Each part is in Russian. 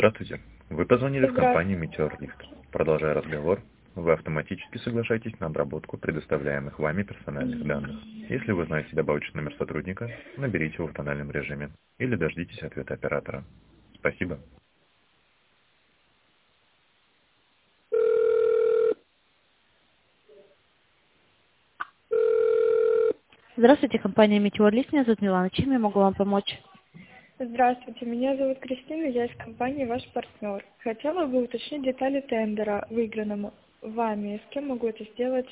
Здравствуйте. Вы позвонили в компанию Здравствуйте. «Метеорлифт». Продолжая разговор, вы автоматически соглашаетесь на обработку предоставляемых вами персональных данных. Если вы знаете добавочный номер сотрудника, наберите его в тональном режиме или дождитесь ответа оператора. Спасибо. Здравствуйте, компания «Метеорлифт». Меня зовут Милана. Чем я могу вам помочь? Здравствуйте, меня зовут Кристина, я из компании «Ваш партнер». Хотела бы уточнить детали тендера, выигранного вами. С кем могу это сделать?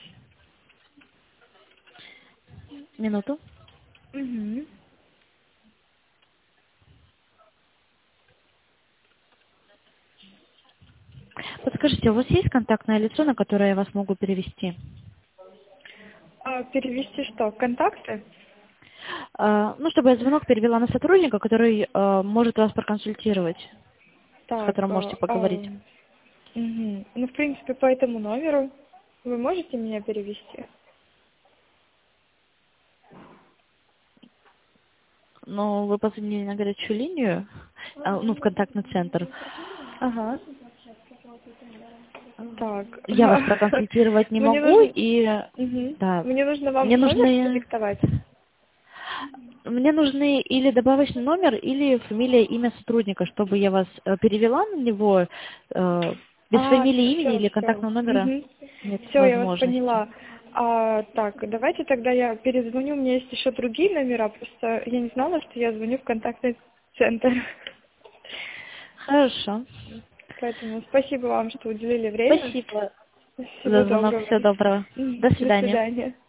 Минуту. Угу. Подскажите, у вас есть контактное лицо, на которое я вас могу перевести? Перевести что? Контакты? Ну, чтобы я звонок перевела на сотрудника, который может вас проконсультировать, с Так, которым можете поговорить. угу. Ну, в принципе, по этому номеру вы можете меня перевести? Но вы позвонили на горячую линию, ну, в контактный центр. Ага. Так. Я вас проконсультировать не Мне могу, нужно... и Угу. да, Мне нужно вам мне номер нужны, продиктовать? мне нужны или добавочный номер, или фамилия, имя сотрудника, чтобы я вас перевела на него. Без фамилии, имени Все, или все. контактного номера нет Все, я вас возможности. поняла. Так, давайте тогда я перезвоню. У меня есть еще другие номера, просто я не знала, что я звоню в контактный центр. Хорошо. Поэтому спасибо вам, что уделили время. Спасибо Всего за звонок. доброго. Всего доброго. До До свидания. свидания.